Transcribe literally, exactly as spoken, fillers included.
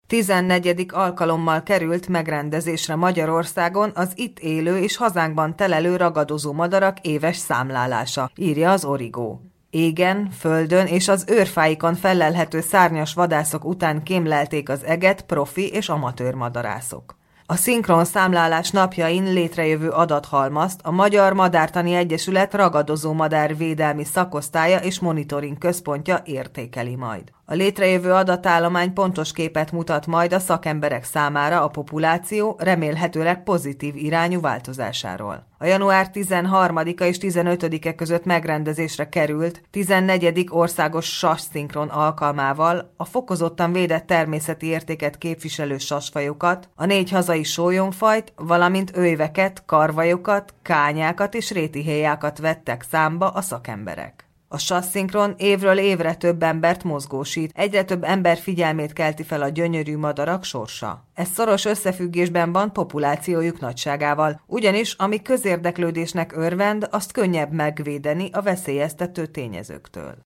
tizennegyedik alkalommal került megrendezésre Magyarországon az itt élő és hazánkban telelő ragadozó madarak éves számlálása, írja az Origo. Égen, földön és az őrfáikon fellelhető szárnyas vadászok után kémlelték az eget profi és amatőr madarászok. A szinkron számlálás napjain létrejövő adathalmazt a Magyar Madártani Egyesület ragadozó madár védelmi szakosztálya és monitoring központja értékeli majd. A létrejövő adatállomány pontos képet mutat majd a szakemberek számára a populáció remélhetőleg pozitív irányú változásáról. A január tizenharmadika és tizenötödike között megrendezésre került tizennegyedik országos sasszinkron alkalmával a fokozottan védett természeti értéket képviselő sasfajokat, a négy hazai sólyomfajt, valamint öjveket, karvajokat, kányákat és rétihéjákat vettek számba a szakemberek. A sasszinkron évről évre több embert mozgósít, egyre több ember figyelmét kelti fel a gyönyörű madarak sorsa. Ez szoros összefüggésben van populációjuk nagyságával, ugyanis ami közérdeklődésnek örvend, azt könnyebb megvédeni a veszélyeztető tényezőktől.